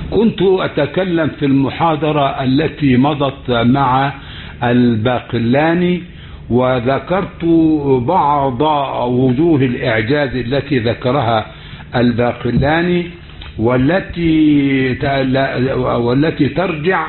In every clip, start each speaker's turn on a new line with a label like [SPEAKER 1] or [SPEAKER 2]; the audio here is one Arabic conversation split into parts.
[SPEAKER 1] كنت أتكلم في المحاضرة التي مضت مع الباقلاني، وذكرت بعض وجوه الإعجاز التي ذكرها الباقلاني والتي ترجع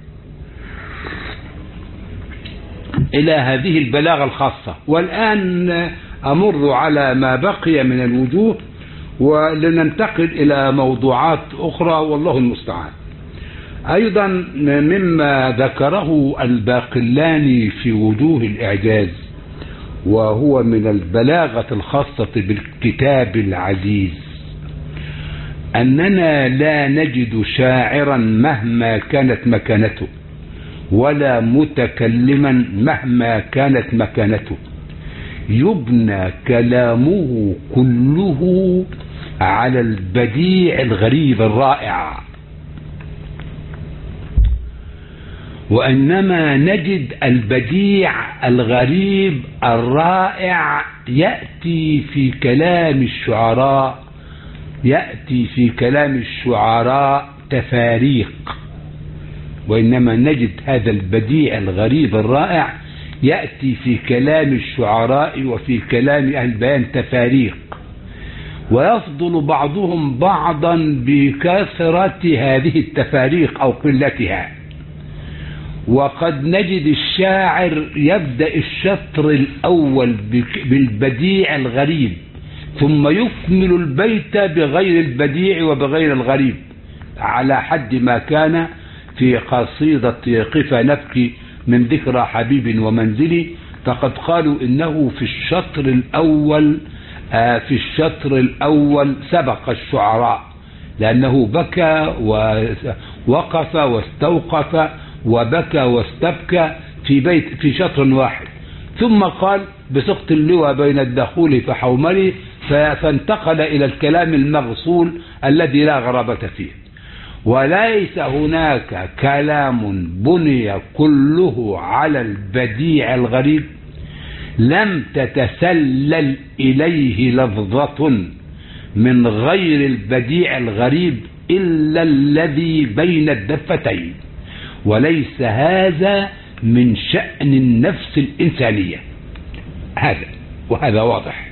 [SPEAKER 1] إلى هذه البلاغة الخاصة. والآن أمر على ما بقي من الوجوه ولننتقل إلى موضوعات أخرى والله المستعان. أيضا مما ذكره الباقلاني في وجوه الإعجاز وهو من البلاغة الخاصة بالكتاب العزيز أننا لا نجد شاعرا مهما كانت مكانته ولا متكلما مهما كانت مكانته يبنى كلامه كله على البديع الغريب الرائع، وإنما نجد البديع الغريب الرائع يأتي في كلام الشعراء تفاريق، وإنما نجد هذا البديع الغريب الرائع يأتي في كلام الشعراء وفي كلام أهل البيان تفاريق، ويفضل بعضهم بعضا بكثرة هذه التفاريق أو قلتها. وقد نجد الشاعر يبدأ الشطر الأول بالبديع الغريب ثم يكمل البيت بغير البديع وبغير الغريب، على حد ما كان في قصيدة قف نبكي من ذكرى حبيب ومنزلي، فقد قالوا إنه في الشطر الأول سبق الشعراء، لأنه بكى ووقف واستوقف وبكى واستبكى في شطر واحد، ثم قال بسقط اللوى بين الدخول فحوملي، فانتقل إلى الكلام المغصول الذي لا غرابة فيه. وليس هناك كلام بني كله على البديع الغريب لم تتسلل إليه لفظة من غير البديع الغريب إلا الذي بين الدفتين، وليس هذا من شأن النفس الإنسانية، وهذا واضح.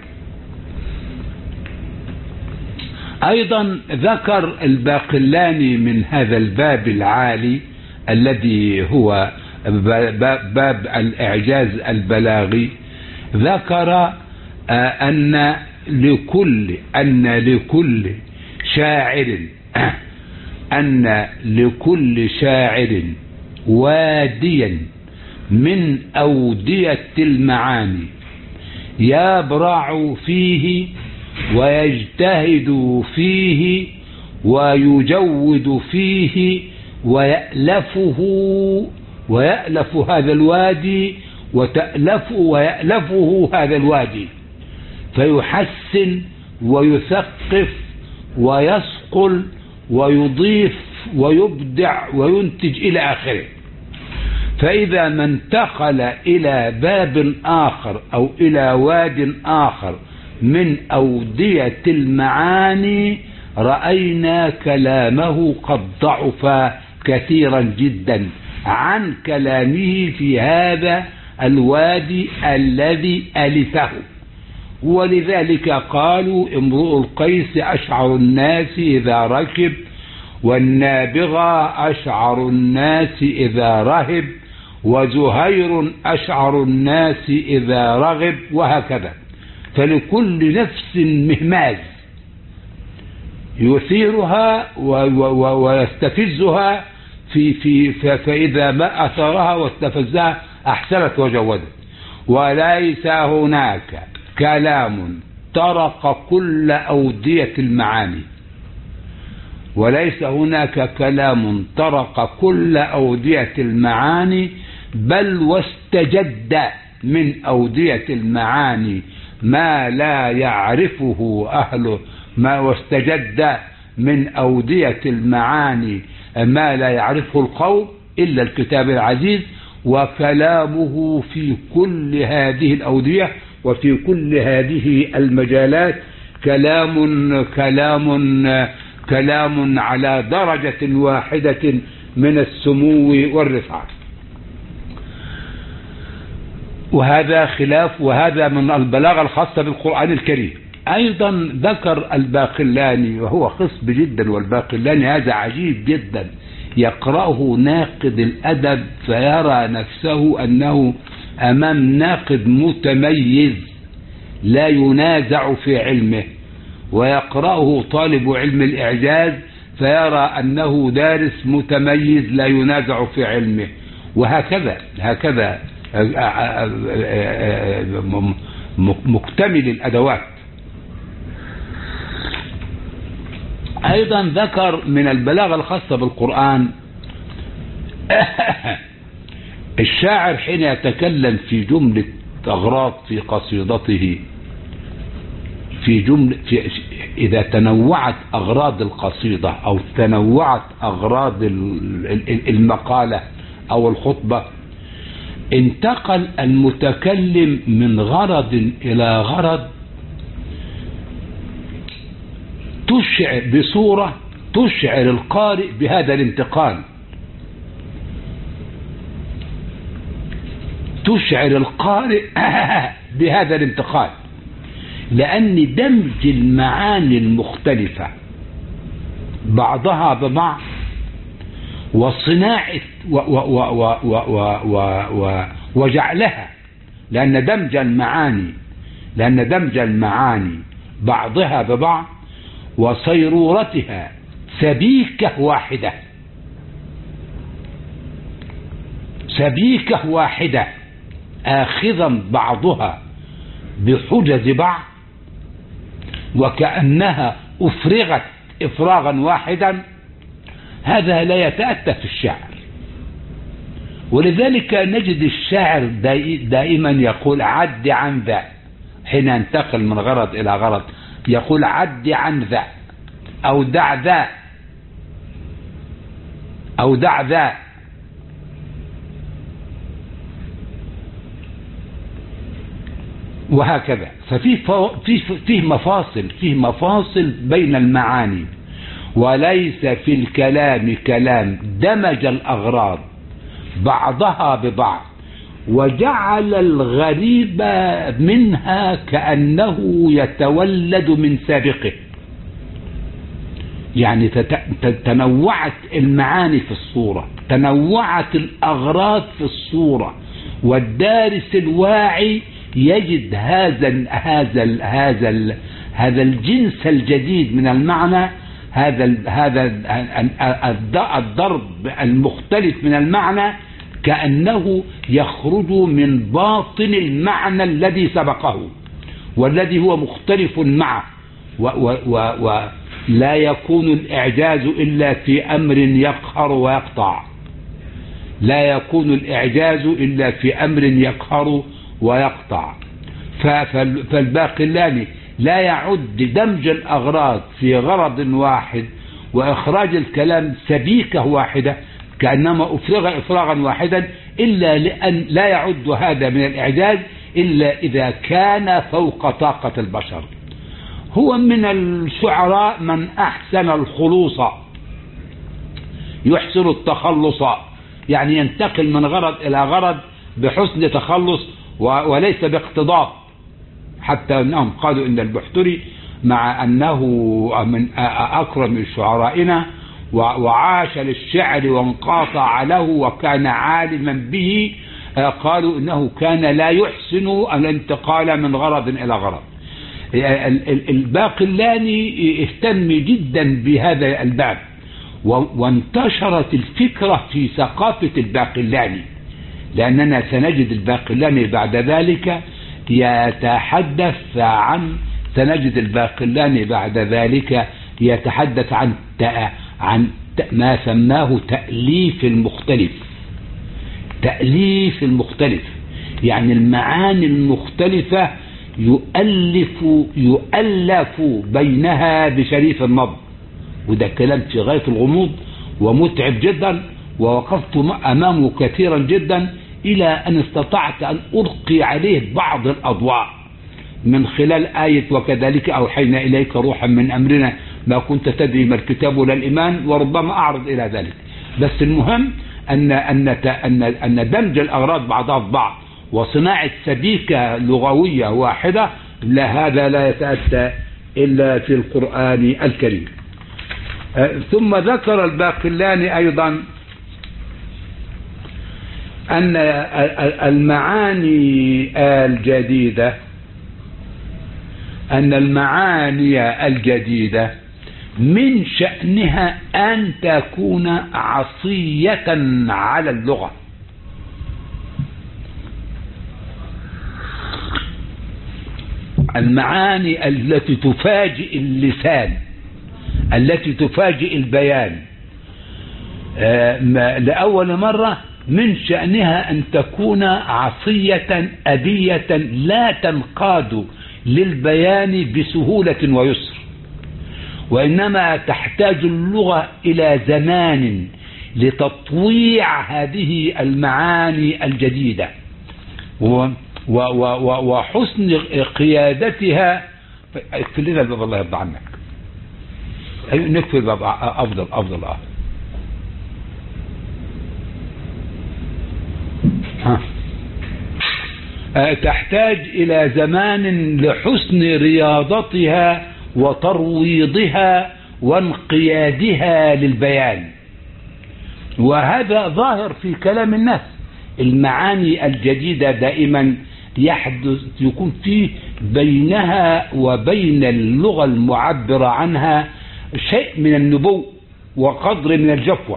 [SPEAKER 1] أيضا ذكر الباقلاني من هذا الباب العالي الذي هو باب الإعجاز البلاغي، ذكر أن لكل شاعر واديا من أودية المعاني يبرع فيه ويجتهد فيه ويجود فيه ويألف هذا الوادي ويألفه هذا الوادي، فيحسن ويثقف ويصقل ويضيف ويبدع وينتج إلى آخره. فإذا ما انتقل إلى باب آخر أو إلى واد آخر من أودية المعاني رأينا كلامه قد ضعف كثيرا جدا عن كلامه في هذا الوادي الذي ألفه. ولذلك قالوا امرؤ القيس أشعر الناس إذا ركب، والنابغة أشعر الناس إذا رهب، وزهير أشعر الناس إذا رغب، وهكذا. فلكل نفس مهماز يثيرها ويستفزها فإذا ما أثارها واستفزها أحسنت وجودت. وليس هناك كلام طرق كل أودية المعاني، وليس هناك كلام طرق كل أودية المعاني، بل واستجد من أودية المعاني ما لا يعرفه أهله، واستجد من أودية المعاني ما لا يعرفه القوم إلا الكتاب العزيز. وكلامه في كل هذه الأودية وفي كل هذه المجالات كلام كلام على درجة واحدة من السمو والرفعة. وهذا خلاف، وهذا من البلاغة الخاصة بالقرآن الكريم. أيضا ذكر الباقلاني، وهو خصب جدا، والباقلاني هذا عجيب جدا، يقرأه ناقد الأدب فيرى نفسه أنه أمام ناقد متميز لا ينازع في علمه، ويقرأه طالب علم الإعجاز فيرى أنه دارس متميز لا ينازع في علمه، وهكذا مكتمل الأدوات. أيضا ذكر من البلاغة الخاصة بالقرآن الشاعر حين يتكلم في جملة أغراض في قصيدته، إذا تنوعت أغراض القصيدة أو تنوعت أغراض المقالة أو الخطبة، انتقل المتكلم من غرض إلى غرض بصورة تشعر القارئ بهذا الانتقال، تشعر القارئ بهذا الانتقال، لأن دمج المعاني المختلفة بعضها ببعض وصناعة وجعلها، لأن دمج المعاني بعضها ببعض وصيرورتها سبيكة واحدة آخذا بعضها بحجز بعض، وكأنها أفرغت إفراغا واحدا، هذا لا يتأتى في الشعر. ولذلك نجد الشاعر دائما يقول عد عن ذا، حين ينتقل من غرض إلى غرض يقول عد عن ذا أو دع ذا أو دع ذا. وهكذا. فيه مفاصل بين المعاني، وليس في الكلام كلام دمج الأغراض بعضها ببعض وجعل الغريب منها كأنه يتولد من سابقه. يعني تنوعت المعاني في الصورة، تنوعت الأغراض في الصورة، والدارس الواعي يجد هذا الجنس الجديد من المعنى، هذا الضرب المختلف من المعنى، كأنه يخرج من باطن المعنى الذي سبقه والذي هو مختلف معه. ولا يكون الإعجاز إلا في أمر يقهر ويقطع، لا يكون الإعجاز إلا في أمر يقهر ويقطع. فالباقلاني لا يعد دمج الأغراض في غرض واحد وإخراج الكلام سبيكة واحدة كأنما أفرغ إفراغا واحدا، إلا لأن لا يعد هذا من الإعجاز إلا إذا كان فوق طاقة البشر. هو من الشعراء من أحسن الخلوص، يحسن التخلص، يعني ينتقل من غرض إلى غرض بحسن تخلص وليس باقتضاب. حتى أنهم قالوا إن البحتري مع أنه من أكرم شعرائنا وعاش للشعر وانقاطع له وكان عالما به، قالوا إنه كان لا يحسن الانتقال من غرض إلى غرض. الباقلاني اهتم جدا بهذا الباب، وانتشرت الفكرة في ثقافة الباقلاني، لأننا سنجد الباقلاني بعد ذلك يتحدث عن ما سماه تأليف المختلف، يعني المعاني المختلفة يؤلف بينها بشريف النظم. وده كلام في غاية الغموض ومتعب جدا، ووقفت أمامه كثيرا جدا إلى أن استطعت أن ألقي عليه بعض الأضواء من خلال آية وكذلك أوحينا إليك روحا من أمرنا ما كنت تدري ما الكتاب ولا الإيمان، وربما أعرض إلى ذلك. بس المهم أن دمج الأغراض بعضها في بعض وصناعة سبيكة لغوية واحدة، لا، هذا لا يتأتى إلا في القرآن الكريم. ثم ذكر الباقلاني أيضا أن المعاني الجديدة من شأنها أن تكون عصية على اللغة. المعاني التي تفاجئ اللسان، التي تفاجئ البيان لأول مرة، من شأنها أن تكون عصية أبية لا تنقاد للبيان بسهولة ويسر، وإنما تحتاج اللغة إلى زمان لتطويع هذه المعاني الجديدة وحسن قيادتها. اقفل لنا الباب الله يرضى عنك. نقفل الباب أفضل. تحتاج إلى زمان لحسن رياضتها وترويضها وانقيادها للبيان، وهذا ظاهر في كلام الناس. المعاني الجديدة دائما يكون فيه بينها وبين اللغة المعبرة عنها شيء من النبو وقدر من الجفوة،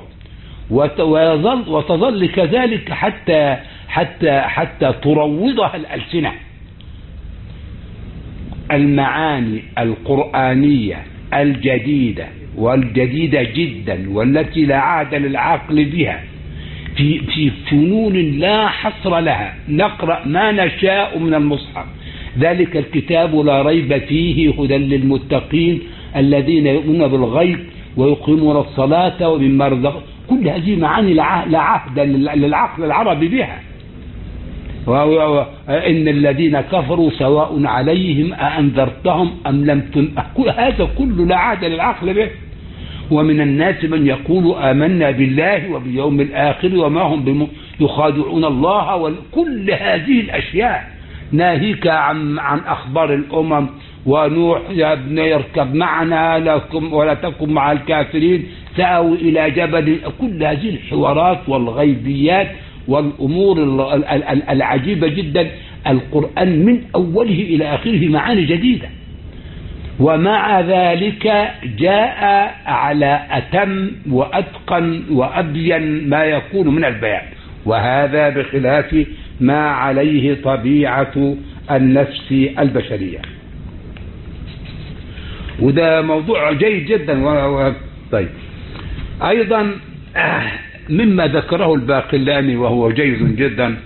[SPEAKER 1] وتظل كذلك حتى تروضها الألسنة. المعاني القرآنية الجديدة والجديدة جدا والتي لا عهد للعقل بها في فنون لا حصر لها، نقرأ ما نشاء من المصحف. ذلك الكتاب لا ريب فيه هدى للمتقين الذين يؤمنون بالغيب ويقيمون الصلاة ومما رزقناهم. كل هذه معاني لا عهد للعقل العربي بها. إن الذين كفروا سواء عليهم أأنذرتهم أم لم تنذرهم، هذا كله لا عهد للعقل به. ومن الناس من يقول آمنا بالله وباليوم الآخر وما هم يخادعون الله، وكل هذه الأشياء ناهيك عن أخبار الأمم، ونوح يا ابني اركب معنا ولا تكن مع الكافرين، سأوي إلى جبل. كل هذه الحوارات والغيبيات والأمور العجيبة جدا، القرآن من أوله إلى آخره معاني جديدة، ومع ذلك جاء على أتم وأتقن وأبين ما يكون من البيان، وهذا بخلاف ما عليه طبيعة النفس البشرية. وده موضوع جيد جدا. طيب، أيضا مما ذكره الباقلاني وهو جيد جدا،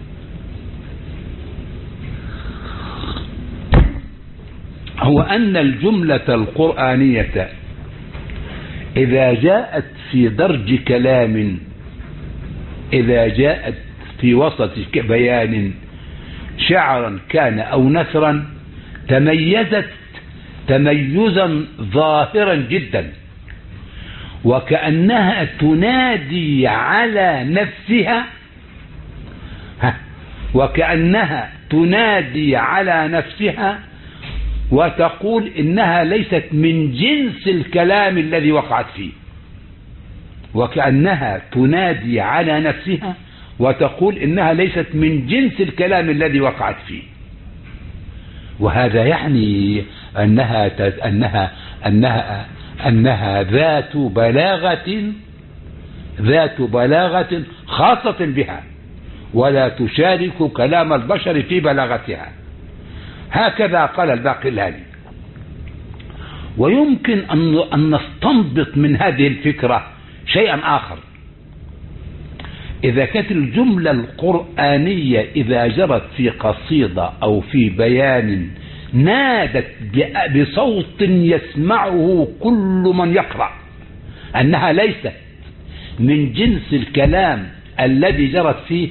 [SPEAKER 1] هو أن الجملة القرآنية إذا جاءت في درج كلام، إذا جاءت في وسط بيان شعرا كان أو نثرا، تميزت تميزا ظاهرا جدا، وكأنها تنادي على نفسها، وكأنها تنادي على نفسها وتقول إنها ليست من جنس الكلام الذي وقعت فيه. وكأنها تنادي على نفسها وتقول إنها ليست من جنس الكلام الذي وقعت فيه. وهذا يعني أنها ذات بلاغة خاصة بها، ولا تشارك كلام البشر في بلاغتها. هكذا قال الباقلاني. ويمكن أن نستنبط من هذه الفكرة شيئا آخر. إذا كانت الجملة القرآنية إذا جرت في قصيدة أو في بيان نادت بصوت يسمعه كل من يقرأ أنها ليست من جنس الكلام الذي جرت فيه،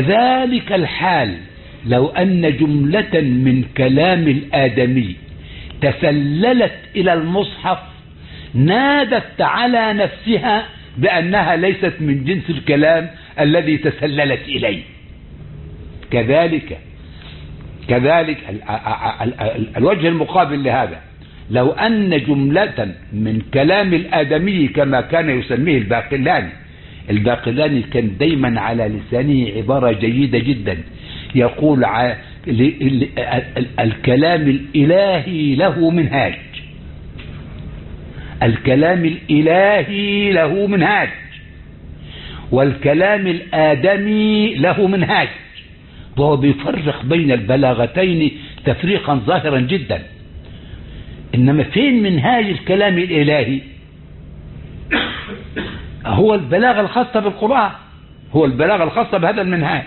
[SPEAKER 1] كذلك الحال لو أن جملة من كلام الآدمي تسللت إلى المصحف نادت على نفسها بأنها ليست من جنس الكلام الذي تسللت إليه. كذلك الوجه المقابل لهذا، لو أن جملة من كلام الآدمي كما كان يسميه الباقلاني كان دايما على لسانه عبارة جيدة جدا، يقول الكلام الإلهي له منهاج، الكلام الإلهي له منهاج، والكلام الآدمي له منهاج، وهو بيفرق بين البلاغتين تفريقا ظاهرا جدا. إنما فين منهاج الكلام الإلهي؟ هو البلاغة الخاصة بالقرآن، هو البلاغة الخاصة بهذا المنهاج.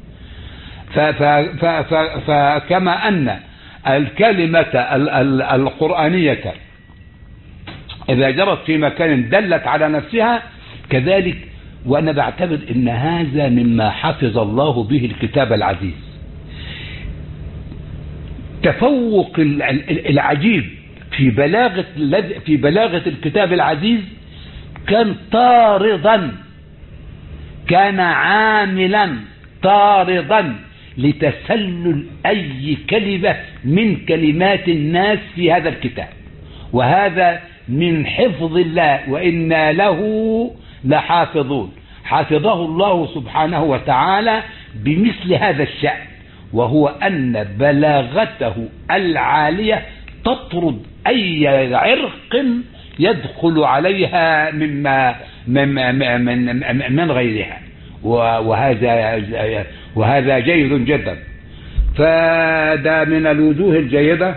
[SPEAKER 1] فكما أن الكلمة القرآنية إذا جرت في مكان دلت على نفسها، كذلك وأنا بعتبر أن هذا مما حفظ الله به الكتاب العزيز. تفوق العجيب في بلاغة الكتاب العزيز كان طاردا، كان عاملا طاردا لتسلل أي كلمة من كلمات الناس في هذا الكتاب، وهذا من حفظ الله، وإنا له لحافظون. حافظه الله سبحانه وتعالى بمثل هذا الشأن، وهو أن بلاغته العالية تطرد أي عرق يدخل عليها من غيرها، وهذا جيد جدا. فده من الوجوه الجيدة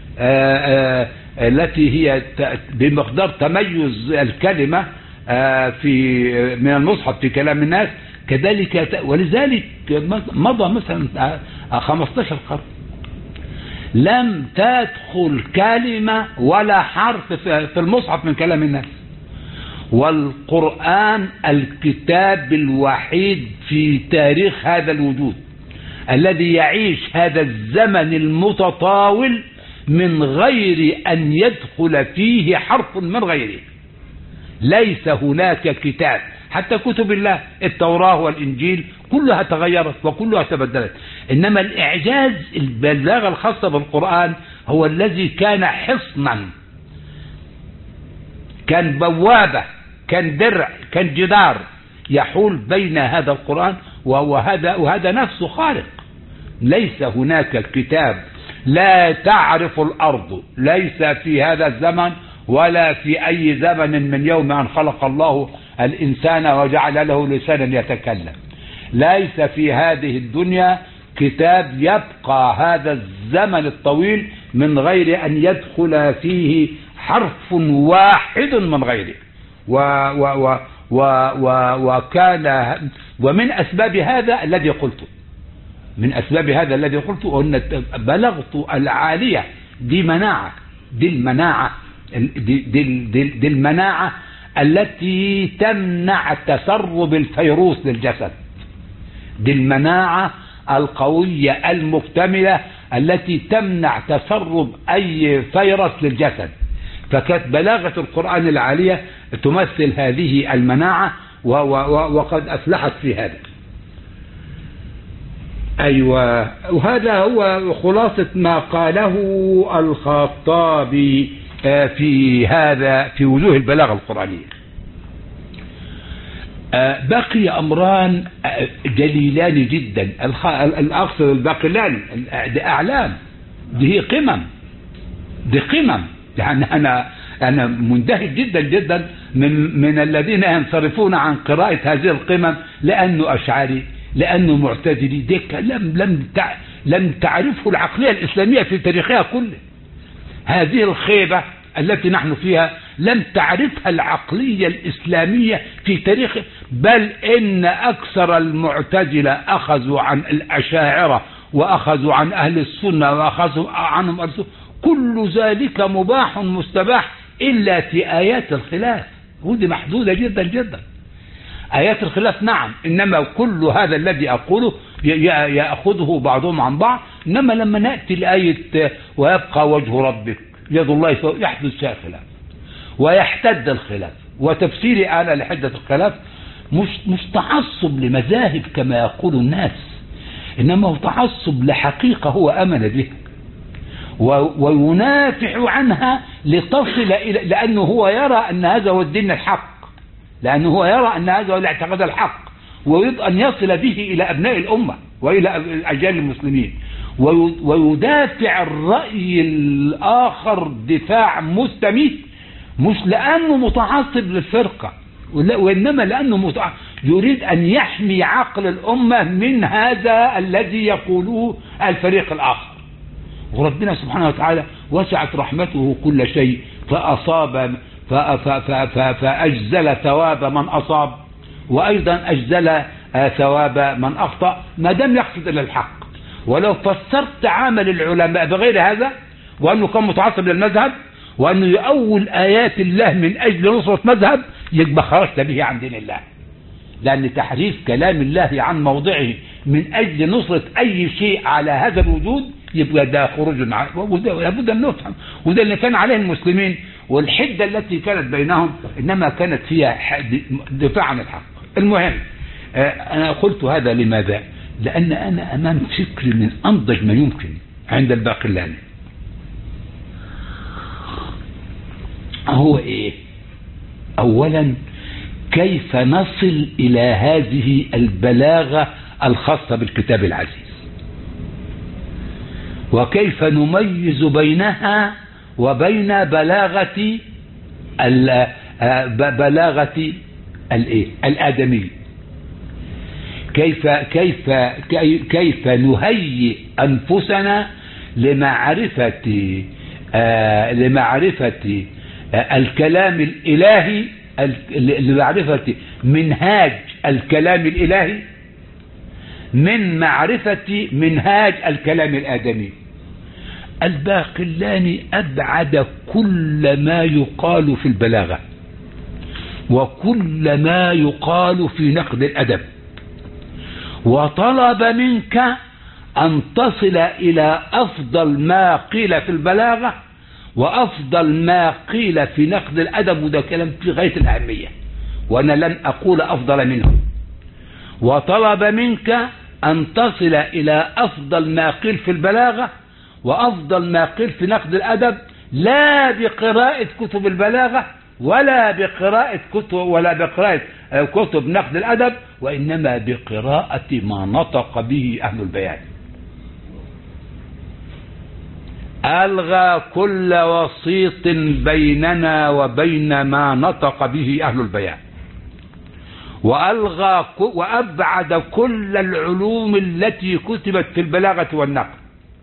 [SPEAKER 1] التي هي بمقدار تميز الكلمة من المصحف في كلام الناس. كذلك ولذلك مضى مثلا 15 قرن لم تدخل كلمة ولا حرف في المصحف من كلام الناس، والقرآن الكتاب الوحيد في تاريخ هذا الوجود الذي يعيش هذا الزمن المتطاول من غير أن يدخل فيه حرف من غيره. ليس هناك كتاب، حتى كتب الله التوراة والإنجيل كلها تغيرت وكلها تبدلت، إنما الإعجاز البلاغة الخاصة بالقرآن هو الذي كان حصنا، كان بوابة، كان درع، كان جدار يحول بين هذا القرآن وهذا نفسه خالق. ليس هناك كتاب، لا تعرف الأرض، ليس في هذا الزمن ولا في أي زمن من يوم أن خلق الله الإنسان وجعل له لسانا يتكلم، ليس في هذه الدنيا كتاب يبقى هذا الزمن الطويل من غير أن يدخل فيه حرف واحد من غيره. وكان ومن أسباب هذا الذي قلته، من أسباب هذا الذي قلته أن بلغت العالية دي مناعة، دي المناعة التي تمنع تسرب الفيروس للجسد، دي المناعة القوية المكتملة التي تمنع تسرب أي فيروس للجسد. فكانت بلاغة القرآن العالية تمثل هذه المناعة، وقد أفلحت في هذا. أيوة، وهذا هو خلاصة ما قاله الخطابي في وجوه البلاغة القرآنية. بقي أمران جليلان جدا، الأقصد الباقلاني، دي أعلام، دي هي قمم، دي قمم. يعني أنا مندهش جدا جدا من الذين ينصرفون عن قراءة هذه القمم لأنه أشعري، لأنه معتزلي. ده كلام لم تعرفه العقلية الإسلامية في تاريخها كله. هذه الخيبة التي نحن فيها لم تعرفها العقلية الإسلامية في تاريخ، بل إن أكثر المعتزلة أخذوا عن الأشاعرة وأخذوا عن أهل السنة وأخذوا عنهم أهل السنة، كل ذلك مباح مستباح إلا في آيات الخلاف، ودي محدودة جدا جدا. آيات الخلاف نعم، إنما كل هذا الذي أقوله يأخذه بعضهم عن بعض. إنما لما نأتي لآية ويبقى وجه ربك يد الله فوق، يحدث فيها خلاف ويحتد الخلاف. وتفسيري أنا لحدة الخلاف مش تعصب لمذاهب كما يقول الناس، إنما هو تعصب لحقيقة هو أمن بها وينافع عنها لتصل إلى، لأنه هو يرى أن هذا هو الدين الحق، لأنه هو يرى أن هذا هو الاعتقاد الحق، ويريد أن يصل به إلى أبناء الأمة وإلى أجيال المسلمين، ويدافع الرأي الآخر دفاع مستميت، مش لأنه متعصب للفرقة، وإنما لأنه يريد أن يحمي عقل الأمة من هذا الذي يقوله الفريق الآخر. وربنا سبحانه وتعالى وسعت رحمته كل شيء، فأصاب فأجزل ثواب من أصاب، وأيضا أجزل ثواب من أخطأ، ما دام يقصد إلى الحق. ولو فسرت عمل العلماء بغير هذا، وأنه كان متعصب للمذهب، وأنه يؤول آيات الله من أجل نصرة مذهب، يبقى خرجت به عن دين الله، لأن تحريف كلام الله عن موضعه من أجل نصرة أي شيء على هذا الوجود يبقى ده خروج لابد أن نفهم. وده اللي كان عليه المسلمين، والحدة التي كانت بينهم إنما كانت فيها دفاع عن الحق. المهم أنا قلت هذا لماذا؟ لأن أنا أمام فكر من أنضج ما يمكن عند الباقلاني. هو إيه؟ أولا كيف نصل إلى هذه البلاغة الخاصة بالكتاب العزيز، وكيف نميز بينها وبين بلاغة الآدمي، كيف نهيئ أنفسنا لمعرفة الكلام الإلهي، لمعرفة منهاج الكلام الإلهي من معرفة منهاج الكلام الآدمي. الباقلاني أبعد كل ما يقال في البلاغة وكل ما يقال في نقد الأدب، وطلب منك أن تصل إلى أفضل ما قيل في البلاغة وأفضل ما قيل في نقد الأدب، وده كلام في غاية الأهمية وأنا لن أقول أفضل منه. وطلب منك أن تصل إلى أفضل ما قيل في البلاغة وأفضل ما قيل في نقد الأدب، لا بقراءة كتب البلاغة ولا بقراءة كتب نقد الأدب، وإنما بقراءة ما نطق به أهل البيان. ألغى كل وسيط بيننا وبين ما نطق به أهل البيان، وأبعد كل العلوم التي كتبت في البلاغة والنقد،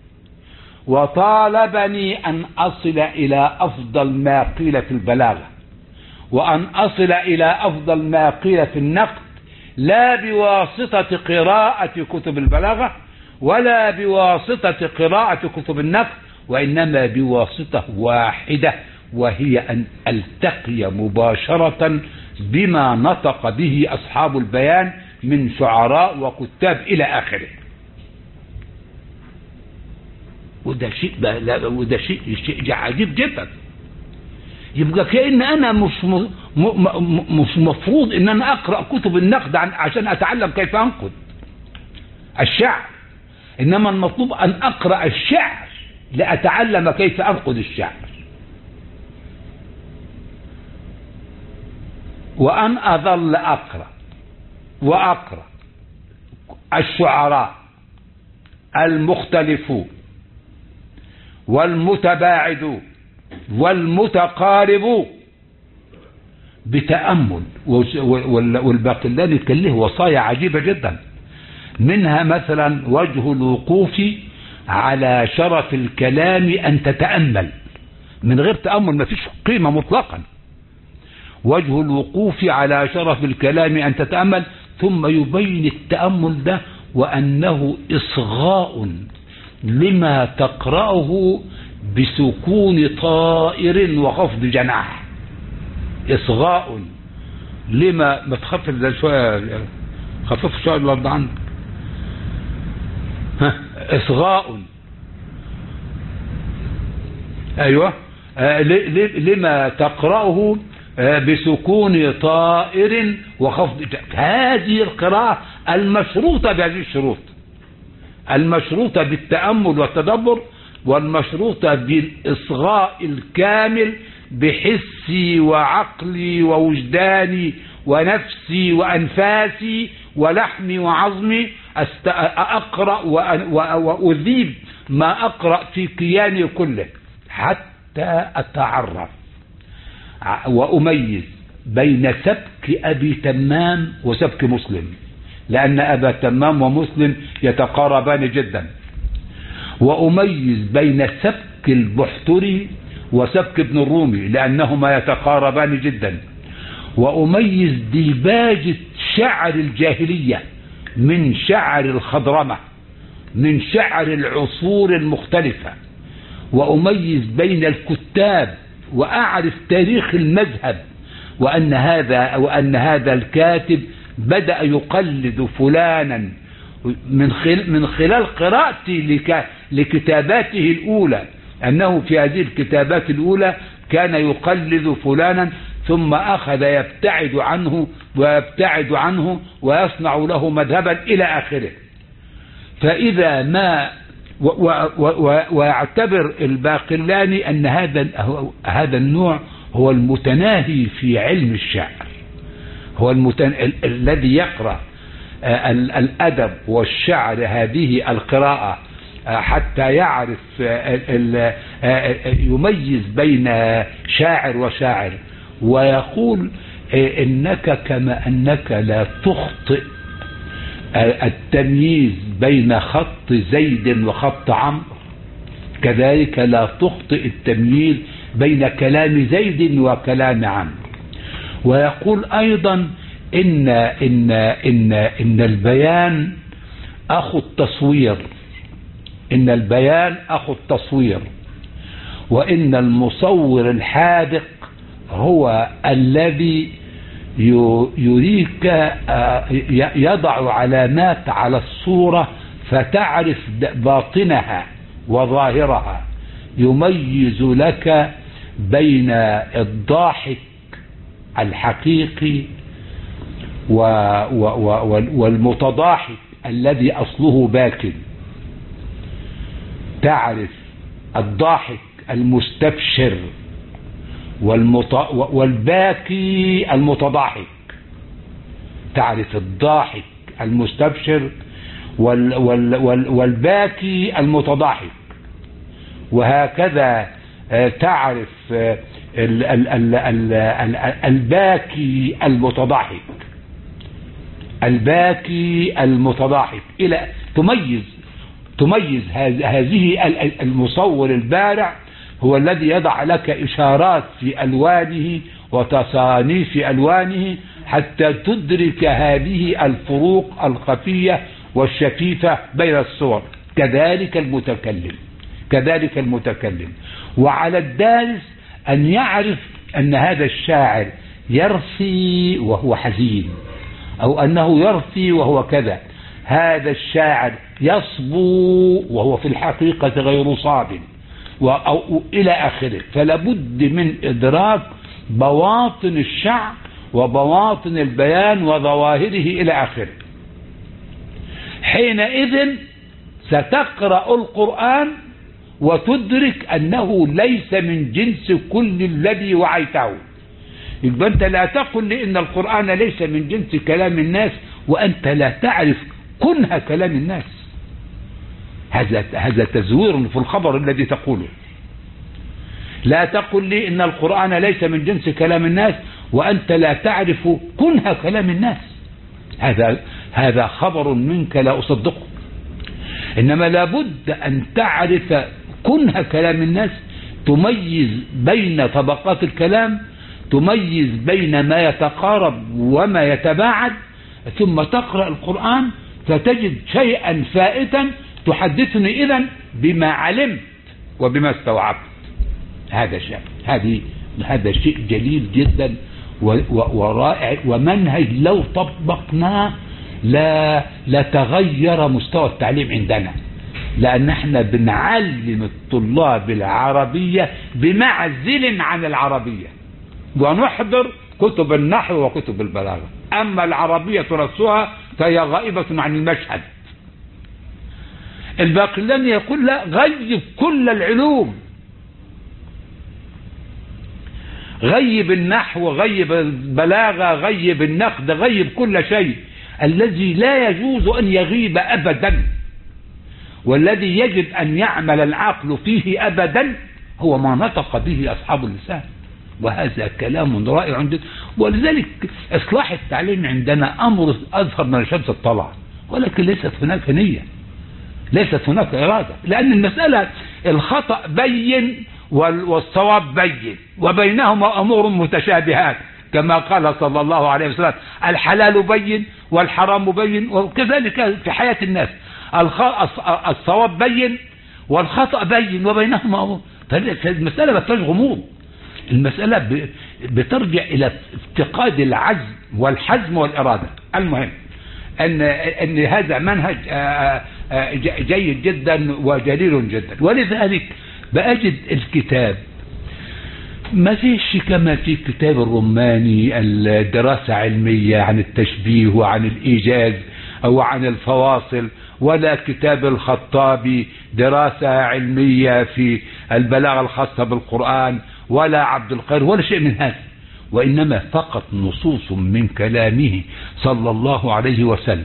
[SPEAKER 1] وطالبني أن أصل إلى أفضل ما قيل في البلاغة وأن أصل إلى أفضل ما قيل في النقد، لا بواسطة قراءة كتب البلاغة ولا بواسطة قراءة كتب النقد، وإنما بواسطة واحدة، وهي أن ألتقي مباشرة بما نطق به أصحاب البيان من شعراء وكتاب إلى آخره. وده شيء عجيب جدا. يبقى كأن أنا مش مفروض إن أنا أقرأ كتب النقد عشان أتعلم كيف أنقد الشعر، إنما المطلوب أن أقرأ الشعر لأتعلم كيف أنقد الشعر، وأن أظل أقرأ الشعراء المختلفون والمتباعدون والمتقاربون بتأمل. والباقلاني كان له وصايا عجيبة جدا، منها مثلا وجه الوقوف على شرف الكلام أن تتأمل، من غير تأمل ما فيش قيمة مطلقا. وجه الوقوف على شرف الكلام أن تتأمل، ثم يبين التأمل ده وأنه إصغاء لما تقرأه بسكون طائر وخفض جناح. إصغاء لما ما تخفف ده شوية، خفف شوية الأرض عنك. إصغاء، أيوة، لما تقرأه بسكون طائر وخفض. هذه القراءة المشروطة بهذه الشروط، المشروطة بالتأمل والتدبر، والمشروطة بالإصغاء الكامل بحسي وعقلي ووجداني ونفسي وأنفاسي ولحمي وعظمي. أقرأ وأذيب ما أقرأ في كياني كله حتى أتعرف وأميز بين سبك أبي تمام وسبك مسلم، لأن أبا تمام ومسلم يتقاربان جدا، وأميز بين سبك البحتري وسبك ابن الرومي لأنهما يتقاربان جدا، وأميز ديباجة شعر الجاهلية من شعر الخضرمة من شعر العصور المختلفة، وأميز بين الكتاب وأعرف تاريخ المذهب، وأن هذا الكاتب بدأ يقلد فلانا من خلال قراءتي لكتاباته الأولى، أنه في هذه الكتابات الأولى كان يقلد فلانا ثم أخذ يبتعد عنه ويصنع له مذهبا إلى آخره. فإذا ما ويعتبر الباقلاني أن هذا النوع هو المتناهي في علم الشعر، هو الذي يقرأ الأدب والشعر هذه القراءة حتى يعرف يميز بين شاعر وشاعر، ويقول إنك كما أنك لا تخطئ التمييز بين خط زيد وخط عمرو، كذلك لا تخطئ التمييز بين كلام زيد وكلام عمرو. ويقول أيضا إن البيان أخو التصوير، إن البيان أخو التصوير، وإن المصور الحاذق هو الذي يريك يضع علامات على الصورة فتعرف باطنها وظاهرها، يميز لك بين الضاحك الحقيقي والمتضاحك الذي أصله باكٍ. تعرف الضاحك المستبشر والباكي المتضاحك، تعرف الضاحك المستبشر والباكي المتضاحك، وهكذا تعرف الباكي المتضاحك، الباكي المتضاحك إلى تميز هذه. المصور البارع هو الذي يضع لك إشارات في ألوانه وتصانيف ألوانه حتى تدرك هذه الفروق الخفية والشفيفة بين الصور. كذلك المتكلم. وعلى الدارس أن يعرف أن هذا الشاعر يرثي وهو حزين، أو أنه يرثي وهو كذا. هذا الشاعر يصبو وهو في الحقيقة غير صاب، أو إلى آخره. فلابد من إدراك بواطن الشعر وبواطن البيان وظواهره إلى آخره. حينئذ ستقرأ القرآن وتدرك أنه ليس من جنس كل الذي وعيته. يبقى أنت لا تقل لي إن القرآن ليس من جنس كلام الناس وأنت لا تعرف كنه كلام الناس. هذا تزوير في الخبر الذي تقوله. لا تقل لي إن القرآن ليس من جنس كلام الناس وأنت لا تعرف كنه كلام الناس. هذا خبر منك لا أصدقه. إنما لابد أن تعرف كنه كلام الناس، تميز بين طبقات الكلام، تميز بين ما يتقارب وما يتباعد، ثم تقرأ القرآن فتجد شيئا فائتا تحدثني إذن بما علمت وبما استوعبت. هذا شيء جليل جدا ورائع، ومنهج لو طبقناه لا تغير مستوى التعليم عندنا. لأن احنا بنعلم الطلاب العربية بمعزل عن العربية، ونحضر كتب النحو وكتب البلاغة، أما العربية نفسها فهي غائبة عن المشهد. الباقلاني يقول لا، غيب كل العلوم، غيب النحو، غيب البلاغة، غيب النقد، غيب كل شيء. الذي لا يجوز أن يغيب أبدا والذي يجب أن يعمل العقل فيه أبدا هو ما نطق به أصحاب اللسان، وهذا كلام رائع جدا. ولذلك إصلاح التعليم عندنا أمر أظهر من الشمس الطلع، ولكن ليست هناك نية، ليست هناك إرادة، لأن المسألة الخطأ بين والصواب بين، وبينهما أمور متشابهات، كما قال صلى الله عليه وسلم الحلال بين والحرام بين، وكذلك في حياة الناس الصواب بين والخطأ بين وبينهما أمور. فالمسألة ما فيهاش غموض، المسألة بترجع إلى افتقاد العزم والحزم والإرادة. المهم أن هذا منهج جيد جدا وجليل جدا، ولذلك بأجد الكتاب ما فيش كما في كتاب الرماني الدراسة علمية عن التشبيه وعن الإيجاز أو عن الفواصل، ولا كتاب الخطابي دراسة علمية في البلاغة الخاصة بالقرآن، ولا عبد القادر، ولا شيء من هذا، وإنما فقط نصوص من كلامه صلى الله عليه وسلم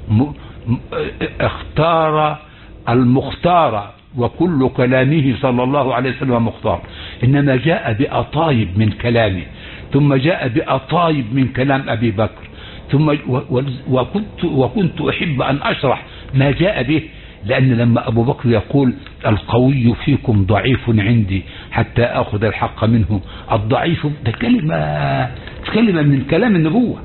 [SPEAKER 1] اختار المختار، وكل كلامه صلى الله عليه وسلم مختار، إنما جاء بأطايب من كلامه، ثم جاء بأطايب من كلام أبي بكر، ثم وكنت أحب أن أشرح ما جاء به، لأن لما أبو بكر يقول القوي فيكم ضعيف عندي حتى أخذ الحق منه، الضعيف ده كلمة من كلام النبوة،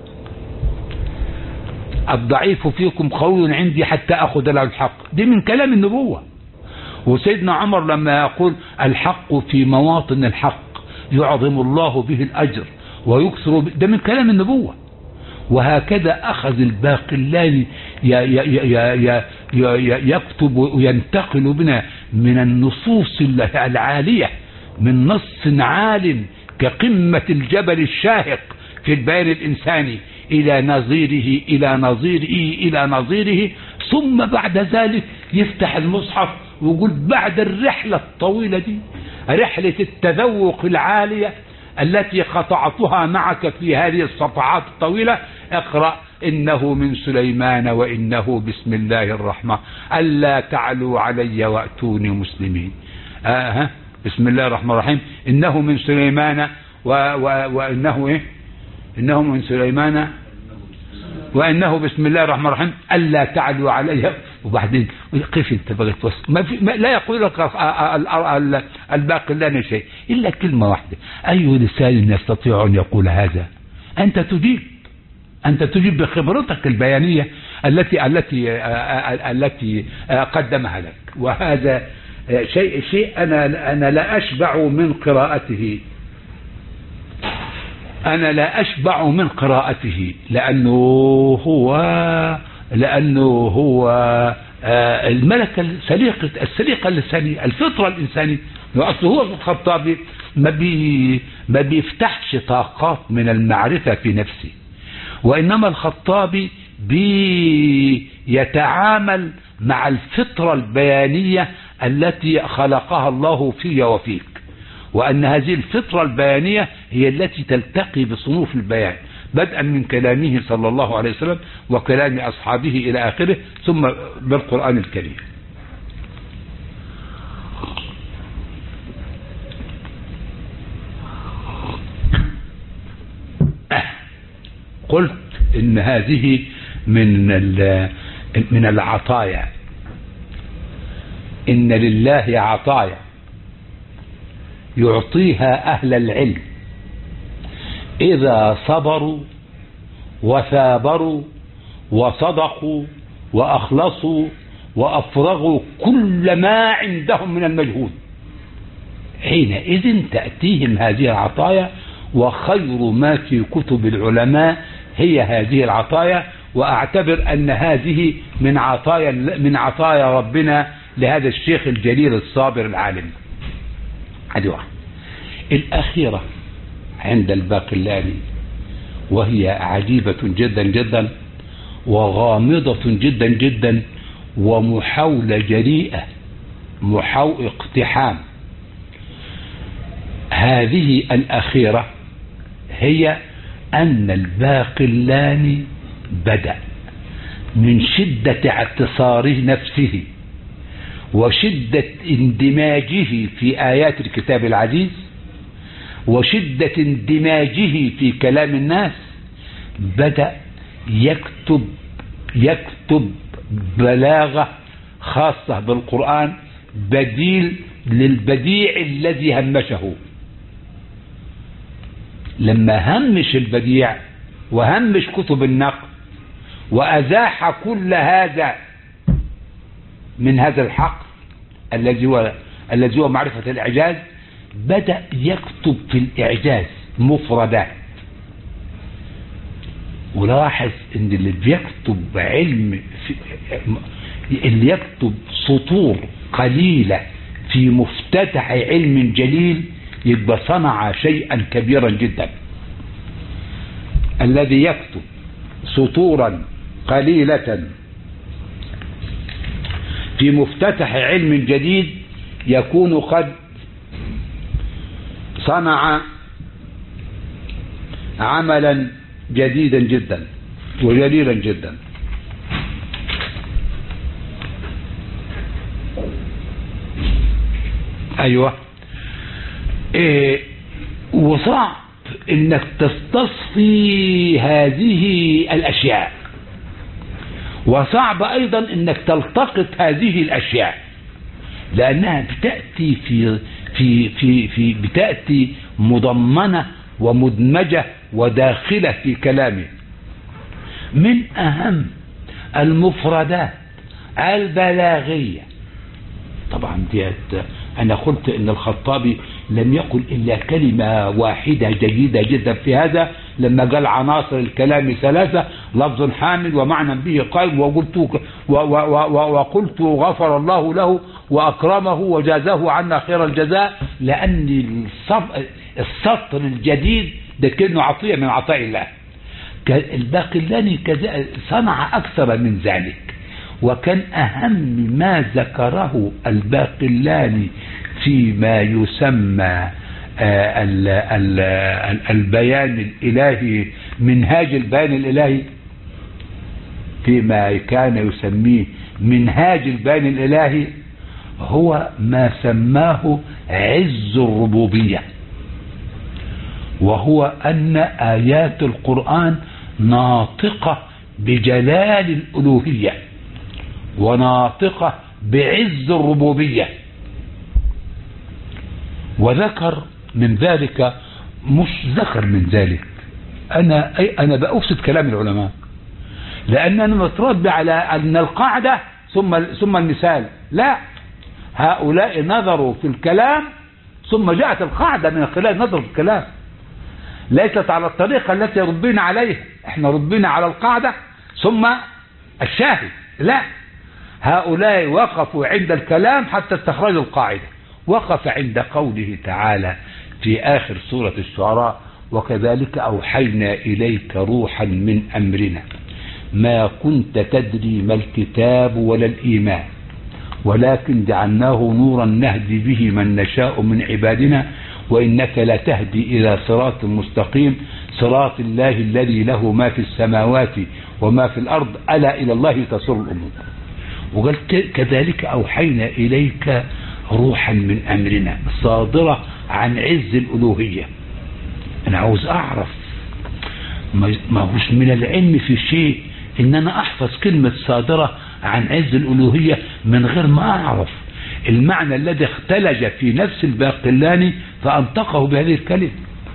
[SPEAKER 1] الضعيف فيكم قوي عندي حتى أخذ له الحق، دي من كلام النبوة. وسيدنا عمر لما يقول الحق في مواطن الحق يعظم الله به الأجر ويكثر ده من كلام النبوة. وهكذا أخذ الباقلاني يكتب وينتقل بنا من النصوص العالية، من نص عال كقمة الجبل الشاهق في البيان الإنساني إلى نظيره إلى نظيره إلى نظيره، ثم بعد ذلك يفتح المصحف ويقول بعد الرحلة الطويلة دي، رحلة التذوق العالية التي قطعتها معك في هذه الصفحات الطويلة، اقرأ إنه من سليمان وإنه بسم الله الرحمن ألا تعلوا علي وأتوني مسلمين. بسم الله الرحمن الرحيم، إنه من سليمان وإنه إيه؟ إنه من سليمان وإنه بسم الله الرحمن الرحيم ألا تعلوا علي، وبعدين قف انت بغيت لا يقول لك الباقلاني شيء إلا كلمة واحدة، أي لسان يستطيع أن يقول هذا؟ أنت تجيب بخبرتك البيانية التي قدمها لك. وهذا شيء أنا لا أشبع من قراءته، أنا لا أشبع من قراءته، لأنه هو الملكة السليقة اللسانية، الفطرة الإنسانية. وأصله هو الخطابي ما بيفتحش طاقات من المعرفة في نفسه، وإنما الخطابي بيتعامل مع الفطرة البيانية التي خلقها الله في وفيك، وأن هذه الفطرة البيانية هي التي تلتقي بصنوف البيان، بدءا من كلامه صلى الله عليه وسلم وكلام أصحابه إلى آخره، ثم بالقرآن الكريم. قلت إن هذه من العطايا، إن لله عطايا يعطيها أهل العلم إذا صبروا وثابروا وصدقوا وأخلصوا وأفرغوا كل ما عندهم من المجهود، حينئذ تأتيهم هذه العطايا. وخير ما في كتب العلماء هي هذه العطايا، وأعتبر أن هذه من عطايا ربنا لهذا الشيخ الجليل الصابر العالم. هذه واحدة. الأخيرة عند الباقلاني وهي عجيبة جدا جدا وغامضة جدا جدا ومحاولة جريئة، اقتحام. هذه الأخيرة هي أن الباقلاني بدأ من شدة اعتصاره نفسه وشدة اندماجه في آيات الكتاب العزيز وشدة اندماجه في كلام الناس، بدأ يكتب بلاغة خاصة بالقرآن بديل للبديع الذي همشه. لما همش البديع وهمش كتب النقد وأزاح كل هذا من هذا الحق الذي هو معرفة الإعجاز، بدأ يكتب في الإعجاز مفردات. ولاحظ ان اللي بيكتب علم اللي يكتب سطور قليلة في مفتتح علم جليل يبقى صنع شيئا كبيرا جدا. الذي يكتب سطورا قليلة في مفتتح علم جديد يكون قد صنع عملا جديدا جدا وجليلا جدا. ايوه وصعب انك تستصفي هذه الاشياء، وصعب ايضا انك تلتقط هذه الاشياء لانها بتأتي بتأتي مضمنة ومدمجة وداخلة في كلامه. من أهم المفردات البلاغية طبعا ديت، أنا قلت إن الخطابي لم يقل إلا كلمة واحدة جيدة جدا في هذا لما قال عناصر الكلام ثلاثة: لفظ حامل ومعنى به قائم وقلت غفر الله له وأكرمه وجازاه عنا خير الجزاء. لأن السطر الجديد ده كأنه عطية من عطاء الله. الباقلاني صنع أكثر من ذلك، وكان أهم ما ذكره الباقلاني فيما يسمى البيان الإلهي، منهاج البيان الإلهي، فيما كان يسميه منهاج البيان الإلهي، هو ما سماه عز الربوبية، وهو أن آيات القرآن ناطقة بجلال الألوهية وناطقة بعز الربوبية. وذكر من ذلك، مش ذكر من ذلك، أنا بأفسد كلام العلماء لأن أنا متربي على أن القاعدة ثم المثال. لا، هؤلاء نظروا في الكلام ثم جاءت القاعدة من خلال نظر في الكلام، ليست على الطريقة التي ربنا عليها. احنا ربنا على القاعدة ثم الشاهد. لا، هؤلاء وقفوا عند الكلام حتى استخرجوا القاعدة. وقف عند قوله تعالى في آخر سورة الشعراء: وكذلك أوحينا إليك روحا من أمرنا ما كنت تدري ما الكتاب ولا الإيمان ولكن جعلناه نورا نهدي به من نشاء من عبادنا وإنك لتهدي إلى صراط مستقيم صراط الله الذي له ما في السماوات وما في الأرض ألا إلى الله تصير الأمور. وقال كذلك أوحينا إليك روحا من أمرنا صادرة عن عز الألوهية. أنا عاوز أعرف، ما هوش من العلم في شيء إن أنا أحفظ كلمة صادرة عن عز الألوهية من غير ما أعرف المعنى الذي اختلج في نفس الباقلاني فأنطقه بهذه الكلمة.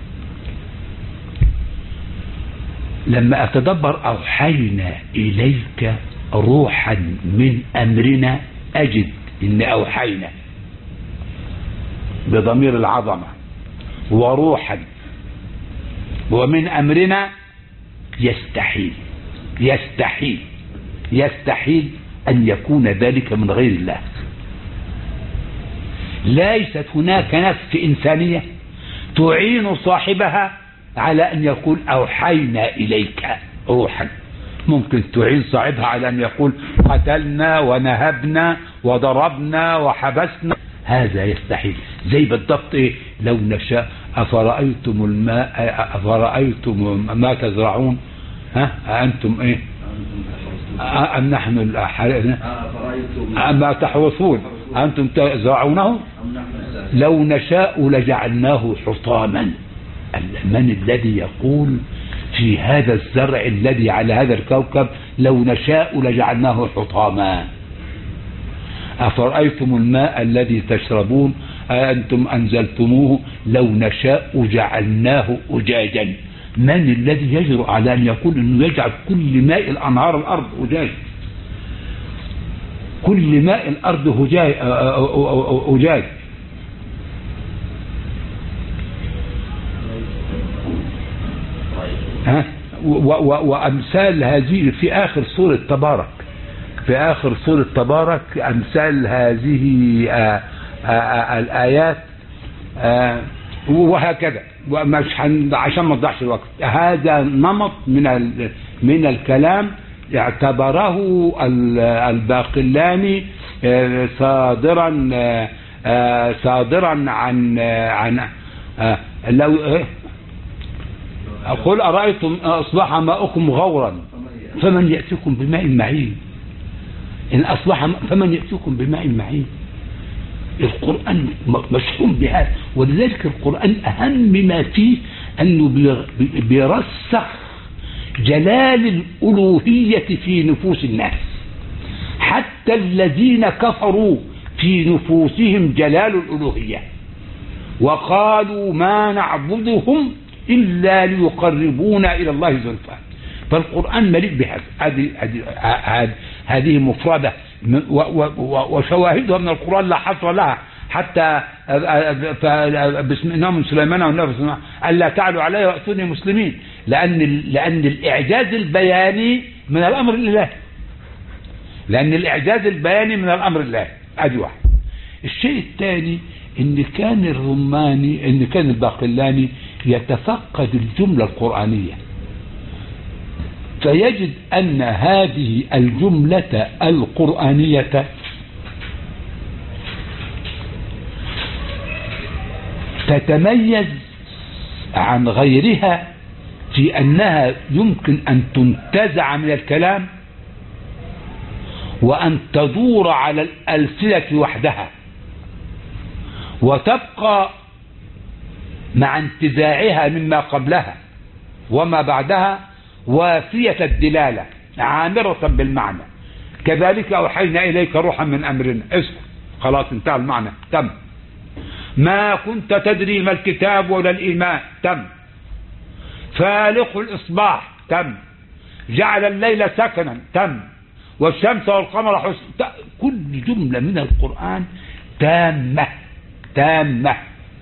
[SPEAKER 1] لما أتدبر أوحينا إليك روحا من أمرنا أجد إن أوحينا بضمير العظمة وروحا ومن أمرنا يستحيل أن يكون ذلك من غير الله. ليست هناك نفس إنسانية تعين صاحبها على أن يقول أوحينا إليك روحا. ممكن تعين صاحبها على أن يقول قتلنا ونهبنا وضربنا وحبسنا، هذا يستحيل. زي بالضبط إيه؟ لو نشاء أفرأيتم الماء أفرأيتم ما تزرعون أنتم إيه أم نحن الأحرث ما تحرثون أنتم تزرعونه لو نشاء لجعلناه حطاما. من الذي يقول في هذا الزرع الذي على هذا الكوكب لو نشاء لجعلناه حطاما؟ أفرأيتم الماء الذي تشربون أأنتم أنزلتموه لو نشاء جعلناه أجاجا. من الذي يجرؤ على أن يقول أنه يجعل كل ماء الأنهار الأرض أجاج؟ كل ماء الأرض أجاج. وأمثال هذه في آخر سورة تبارك، في آخر سورة تبارك أمثال هذه الآيات وهكذا. ومش عشان ما نضيعش الوقت، هذا نمط من الكلام اعتبره الباقلاني صادرا عن لو قل أرأيتم أصبح ماؤكم غورا فمن يأتيكم بماء معين. إن أصبح فمن يأتيكم بماء معين. القرآن مشحون بهذا، ولذلك القرآن أهم ما فيه أنه بيرسخ جلال الألوهية في نفوس الناس، حتى الذين كفروا في نفوسهم جلال الألوهية وقالوا ما نعبدهم إلا ليقربونا إلى الله زلفى. فالقرآن مليء بهذا. هذه مفردة وشواهدها من القرآن لا حصر لها، حتى بسم الله من سليمان والنبي ألا تعلوا علي وأتوني مسلمين، لأن الإعجاز البياني من الأمر الإلهي. لأن الإعجاز البياني من الأمر الإلهي. أدي واحد. الشيء الثاني إن كان الباقلاني يتفقد الجملة القرآنية، فيجد أن هذه الجملة القرآنية تتميز عن غيرها في أنها يمكن أن تنتزع من الكلام وأن تدور على الألسنة وحدها وتبقى مع انتزاعها مما قبلها وما بعدها وافية الدلالة عامرة بالمعنى. كذلك أوحينا إليك روحا من أمرنا. اسكت، خلاص انتهى المعنى، تم. ما كنت تدري ما الكتاب ولا الإيمان، تم. فالق الإصباح، تم. جعل الليل سكنا، تم. والشمس والقمر حسنا. كل جملة من القرآن تامة تامة،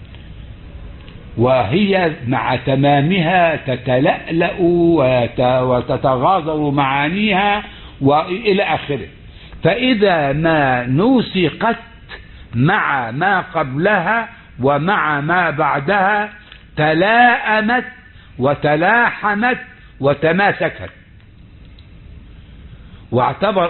[SPEAKER 1] وهي مع تمامها تتلألأ وتتغاضر معانيها وإلى آخره. فإذا ما نسقت مع ما قبلها ومع ما بعدها تلاءمت وتلاحمت وتماسكت. واعتبر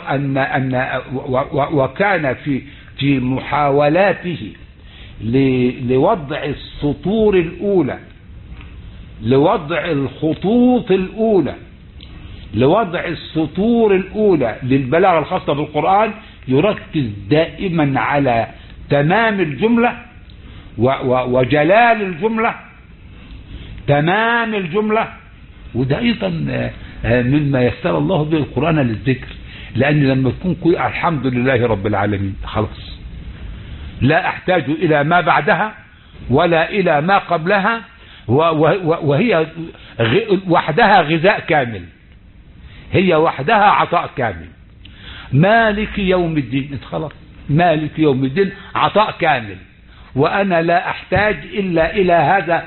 [SPEAKER 1] وكان في محاولاته لوضع السطور الأولى، لوضع الخطوط الأولى، لوضع السطور الأولى للبلاغة الخاصة بالقرآن يركز دائما على تمام الجملة وجلال الجملة، تمام الجملة. وده أيضا مما يسر الله به القرآن للذكر، لأن لما تكون الحمد لله رب العالمين خلاص لا أحتاج إلى ما بعدها ولا إلى ما قبلها، وهي وحدها غذاء كامل، هي وحدها عطاء كامل. مالك يوم الدين، خلاص مالك يوم الدين عطاء كامل، وأنا لا أحتاج إلا إلى هذا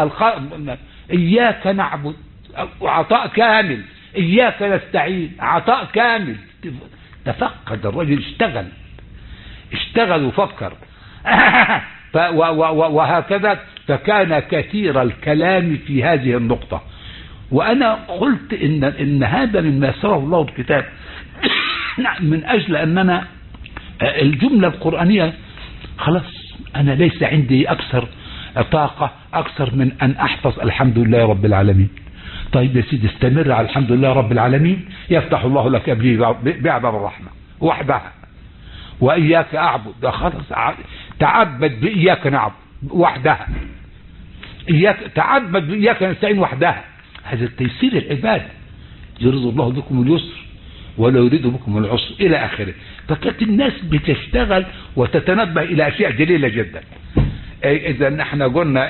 [SPEAKER 1] إياك نعبد عطاء كامل، إياك نستعين عطاء كامل. تفقد الرجل، اشتغل وفكر. وهكذا. فكان كثير الكلام في هذه النقطة. وأنا قلت إن هذا مما يسره الله الكتاب من أجل أننا الجملة القرآنية خلاص أنا ليس عندي أكثر طاقة أكثر من أن أحفظ الحمد لله رب العالمين. طيب يا سيدي استمر على الحمد لله رب العالمين يفتح الله لك بأبواب الرحمة وحدها. وإياك أعبد ده خلاص تعبد بإياك نعبد وحدها. إياك تعبد بإياك نستعين وحدها. هذا التيسير العبادة. يريد الله بكم اليسر ولا يريد بكم العسر إلى آخره. فكانت الناس بتشتغل وتتنبه إلى أشياء جليلة جدا. إذا احنا قلنا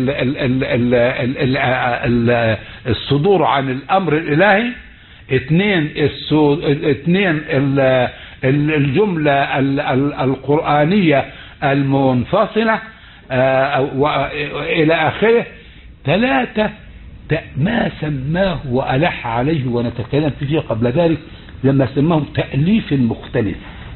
[SPEAKER 1] الصدور عن الأمر الإلهي، اثنين الجملة القرآنية المنفصلة إلى آخره. ثلاثة ما سماه وألح عليه ونتكلم فيه قبل ذلك لما سماه تأليف المختلف.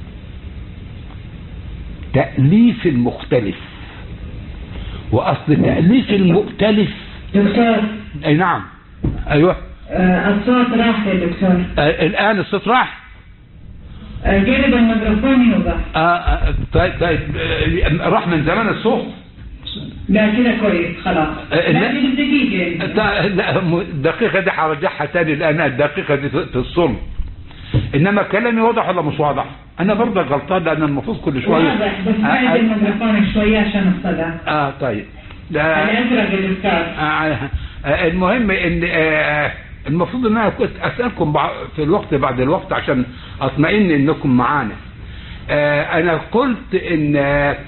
[SPEAKER 1] تأليف المختلف. وأصل تأليف المؤتلف
[SPEAKER 2] دكتور.
[SPEAKER 1] أي نعم. أيوه
[SPEAKER 2] الصوت راح يا دكتور.
[SPEAKER 1] الآن الصوت راح.
[SPEAKER 2] جرب الميكروفون يوضح.
[SPEAKER 1] طيب راح من زمان الصوت.
[SPEAKER 2] لا كده كويس خلاص. لكن دقيقة.
[SPEAKER 1] لا الدقيقة دي هرجعها تاني الآن. الدقيقة دي في الصلب. إنما كلامي واضح ولا مش واضح؟ أنا برضه غلطان لأن المفروض كل شوية
[SPEAKER 2] واضح بس بعد الميكروفون شوية عشان الصدى.
[SPEAKER 1] طيب.
[SPEAKER 2] الأزرق يا دكتور.
[SPEAKER 1] المهم إن المفروض إن أنا كنت أسألكم في الوقت بعد الوقت عشان أطمئن إنكم معانا. أنا قلت إن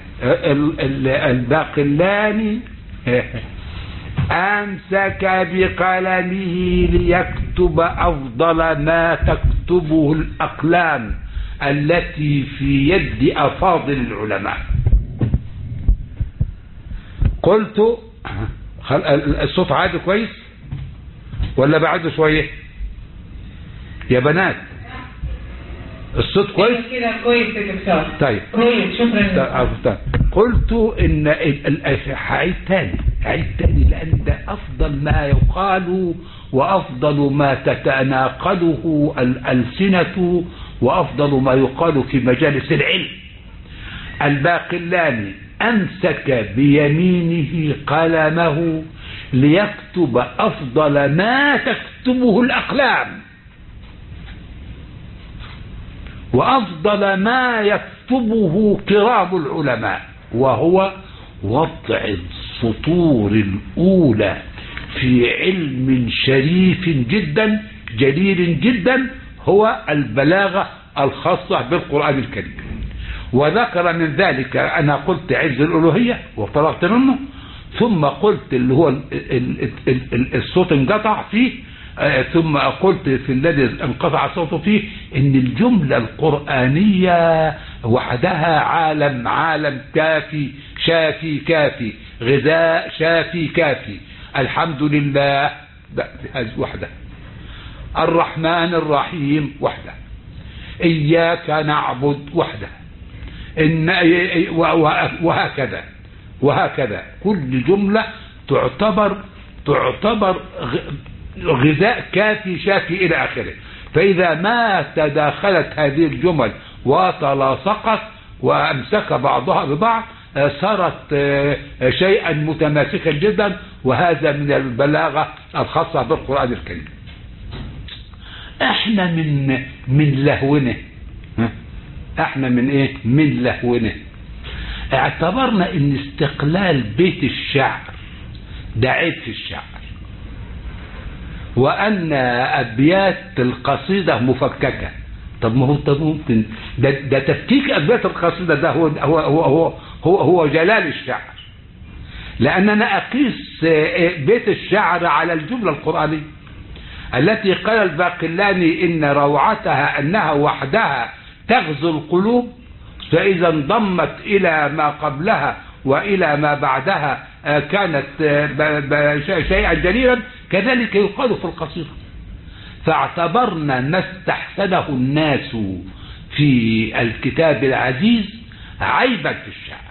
[SPEAKER 1] الباقلاني أمسك بقلمه ليكتب أفضل ما تكتبه الأقلام التي في يد أفاضل العلماء. قلت الصوت عادي كويس ولا بعده شوية يا بنات؟ الصوت كويس
[SPEAKER 2] كده كويس يا دكتور.
[SPEAKER 1] طيب
[SPEAKER 2] كويس شكرا.
[SPEAKER 1] قلت ان هعيد تاني لان ده افضل ما يقال وافضل ما تتناقله الالسنه وافضل ما يقال في مجالس العلم. الباقلاني امسك بيمينه قلمه ليكتب افضل ما تكتبه الاقلام وأفضل ما يكتبه كرام العلماء، وهو وضع السطور الأولى في علم شريف جدا جليل جدا هو البلاغة الخاصة بالقرآن الكريم. وذكر من ذلك أنا قلت عز الألوهية وطلعت منه، ثم قلت اللي هو الصوت انقطع فيه، ثم قلت في الذي انقطع الصوت فيه ان الجملة القرآنية وحدها عالم كافي شافي كافي غذاء شافي كافي الحمد لله وحده الرحمن الرحيم وحده إياك نعبد وحده وهكذا كل جملة تعتبر غذاء كافي شافي إلى آخره. فإذا ما تداخلت هذه الجمل وتلاصقت وأمسك بعضها ببعض صارت شيئا متماسكا جدا، وهذا من البلاغة الخاصة بالقرآن الكريم. احنا من لهونه، احنا من ايه؟ من لهونه اعتبرنا ان استقلال بيت الشعر ده عيب في الشعر، وأن أبيات القصيدة مفككة. طب ما هو ممكن ده تفكيك أبيات القصيدة ده هو جلال الشعر، لأننا أقيس بيت الشعر على الجملة القرآنية التي قال الباقلاني إن روعتها أنها وحدها تغزو القلوب، فإذا انضمت إلى ما قبلها وإلى ما بعدها كانت شيئا جليلا. كذلك يقال في القصيدة. فاعتبرنا ما استحسنه الناس في الكتاب العزيز عيبا في الشعر،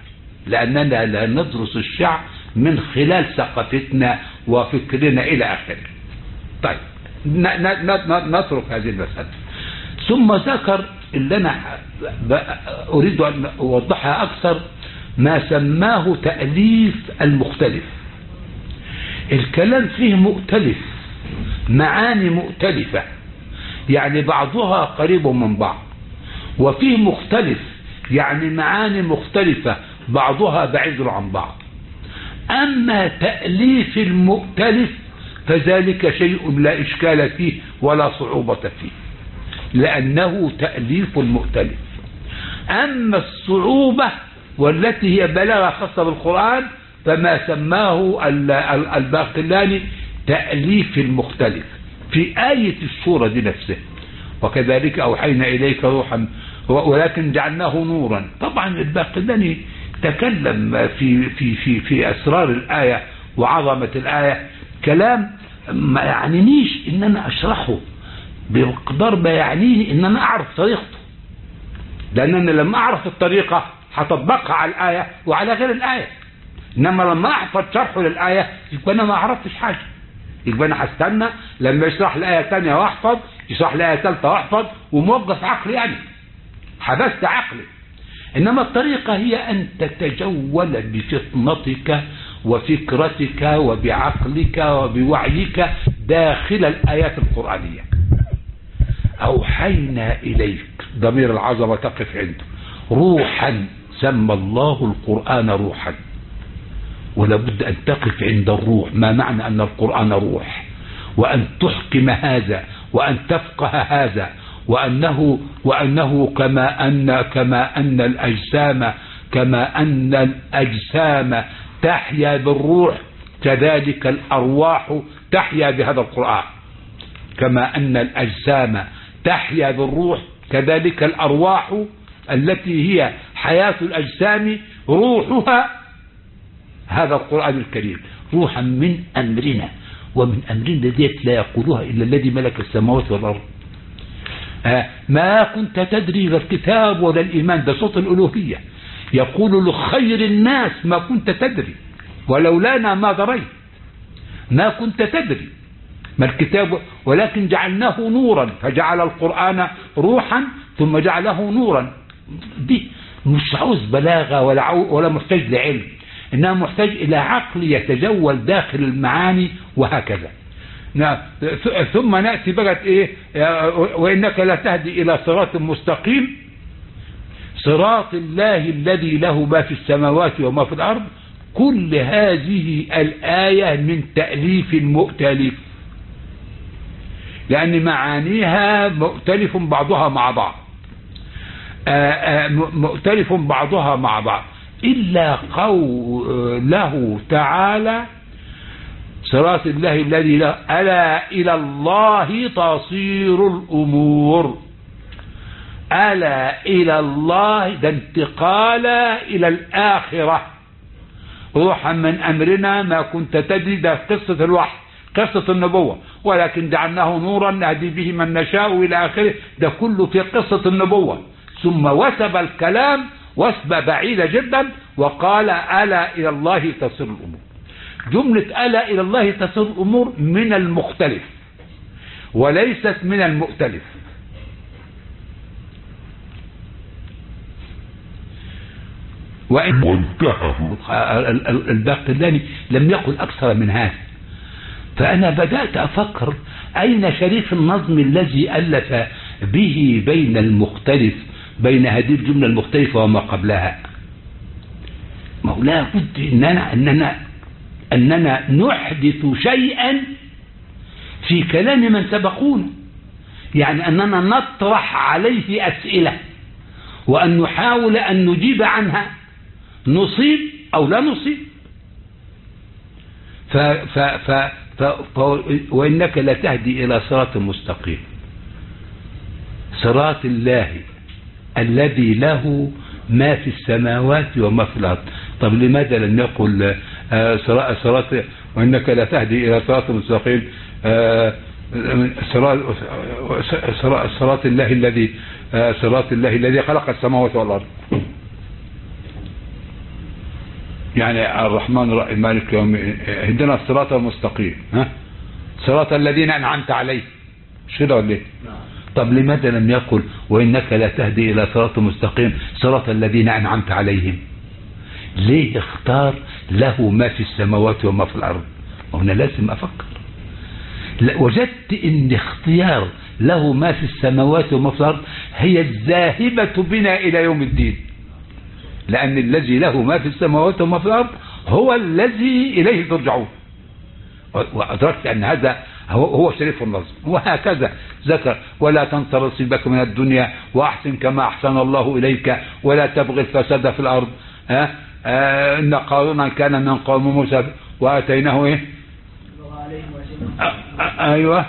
[SPEAKER 1] لأننا لا ندرس الشعر من خلال ثقافتنا وفكرنا إلى آخره. طيب نترك هذه المسألة. ثم ذكر اللي أنا أريد أن أوضحها أكثر، ما سماه تأليف المختلف. الكلام فيه مؤتلف، معاني مؤتلفة، يعني بعضها قريب من بعض، وفيه مختلف يعني معاني مختلفة بعضها بعيد عن بعض. أما تأليف المؤتلف فذلك شيء لا إشكال فيه ولا صعوبة فيه، لأنه تأليف المؤتلف. أما الصعوبة والتي هي بلاغة خاصة بالقرآن فما سماه الباقلاني تأليف المختلف في آية السورة دي نفسها. وكذلك أوحينا إليك روحا ولكن جعلناه نورا. طبعا الباقلاني تكلم في أسرار الآية وعظمة الآية كلام ما يعنينيش إن أنا أشرحه بمقدار ما يعنيني إن أنا أعرف طريقته، لأن أنا لما أعرف الطريقة هطبقها على الآية وعلى غير الآية. إنما لما أحفظ شرحه للآية يبقى أنا ما عرفتش حاجة، يبقى أنا هستنى لما يشرح الآية الثانية وأحفظ، يشرح الآية الثالثة وأحفظ، وموقف عقلي يعني حبست عقلي. إنما الطريقة هي أن تتجول بفطنتك وفكرتك وبعقلك وبوعيك داخل الآيات القرآنية. أوحينا إليك ضمير العظمة تقف عنده. روحا، سمى الله القرآن روحا، ولابد أن تقف عند الروح. ما معنى أن القرآن روح؟ وأن تحكم هذا وأن تفقه هذا، وأنه كما أن الأجسام تحيا بالروح كذلك الأرواح تحيا بهذا القرآن. كما أن الأجسام تحيا بالروح كذلك الأرواح التي هي حياة الأجسام روحها هذا القرآن الكريم. روحا من أمرنا، ومن أمرنا ديت لا يقولها إلا الذي ملك السماوات والأرض. ما كنت تدري لا الكتاب ولا الإيمان، ده صوت الألوهية يقول لخير الناس ما كنت تدري ولولانا ما دريت. ما كنت تدري ما الكتاب ولكن جعلناه نورا، فجعل القرآن روحا ثم جعله نورا. دي مش عاوز بلاغة ولا محتاج لعلم، إنها محتاج إلى عقل يتجول داخل المعاني وهكذا. ثم نأتي بقت إيه؟ وإنك لا تهدي إلى صراط مستقيم، صراط الله الذي له ما في السماوات وما في الأرض. كل هذه الآية من تأليف المؤتلف، لأن معانيها مؤتلف بعضها مع بعض، مؤتلف بعضها مع بعض، إلا قوله تعالى صراط الله الذي له ألا إلى الله تصير الأمور. ألا إلى الله، ده انتقال إلى الآخرة. روحا من أمرنا ما كنت تدري، ده قصة الوحي، قصة النبوة، ولكن جعلناه نورا نهدي به من نشاء إلى آخره. ده كله في قصة النبوة. ثم وسب الكلام وسبة بعيدة جدا وقال ألا إلى الله تصير الأمور. جملة ألا إلى الله تصير الأمور من المختلف وليست من المؤتلف. وإن الباقلاني لم يقل أكثر من هذا. فأنا بدأت أفكر أين شريف النظم الذي ألف به بين المختلف، بين هذه الجملة المختلفة وما قبلها. مولا بد أننا نحدث شيئا في كلام من سبقونا، يعني أننا نطرح عليه أسئلة وأن نحاول أن نجيب عنها، نصيب أو لا نصيب. وإنك لا تهدي إلى صراط مستقيم، صراط الله الذي له ما في السماوات وما في الأرض. طب لماذا لم يقل صراط وإنك لا تهدي إلى صراط مستقيم، صراط الله الذي خلق السماوات والأرض؟ يعني الرحمن الرحيم مالك يوم اهدنا الصراط المستقيم، ها صراط الذين انعمت عليهم، مش كده ولا ايه؟ طب لماذا لم يقل وانك لا تهدي الى صراط مستقيم صراط الذين انعمت عليهم؟ ليه اختار له ما في السماوات وما في الارض؟ وهنا لازم افكر. وجدت ان اختيار له ما في السماوات وما في الارض هي الذاهبة بنا الى يوم الدين، لان الذي له ما في السماوات وما في الارض هو الذي اليه ترجعون. وادركت ان هذا هو شريف النظم. وهكذا ذكر ولا تنس نصيبك من الدنيا واحسن كما احسن الله اليك ولا تبغي الفساد في الارض. ان قارون كان من قوم موسى واتيناه ايه؟ ايوه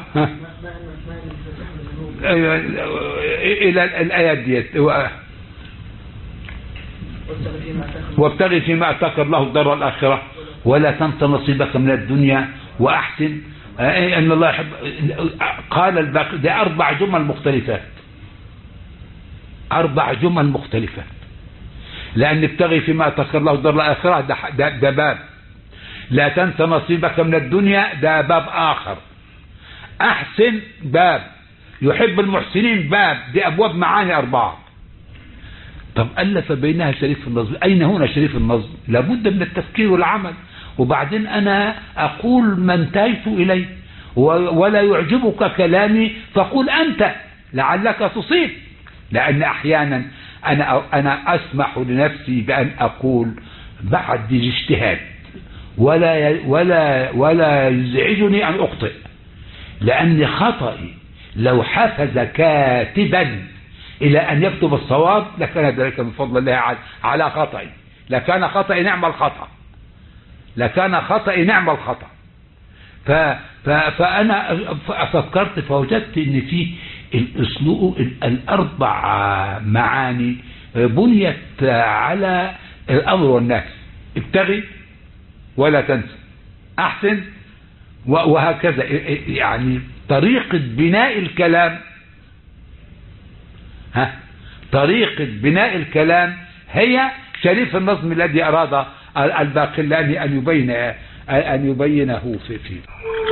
[SPEAKER 1] ايوه الى الايات ديت. وابتغي فيما اتاك الله الدار الاخره ولا تنس نصيبك من الدنيا واحسن ان الله يحب. قال الباقي ده 4 جمل مختلفات، 4 جمل مختلفات، لان ابتغي فيما اتاك الله الدار الاخره ده باب، لا تنس نصيبك من الدنيا ده باب اخر، احسن باب، يحب المحسنين باب، دي ابواب معاني 4. طب الف بينها شريف النظم. اين هنا شريف النظم؟ لابد من التفكير والعمل. وبعدين انا اقول ما انتهيت اليه، ولا يعجبك كلامي فقل انت لعلك تصيب. لان احيانا انا اسمح لنفسي بان اقول بعد الاجتهاد ولا يزعجني ان اخطئ، لان خطئي لو حفز كاتبا الى ان يكتب الصواب لكان ذلك من فضل الله على خطئي، لكان خطئي نعم الخطأ، لكان خطئي نعم الخطأ. فأنا فكرت فوجدت ان في الاسلوب 4 معاني بنيت على الامر والنهي. ابتغي ولا تنسى، احسن، وهكذا. يعني طريقة بناء الكلام، طريقة بناء الكلام هي شريف النظم الذي اراد الباقلاني ان يبينه فيه.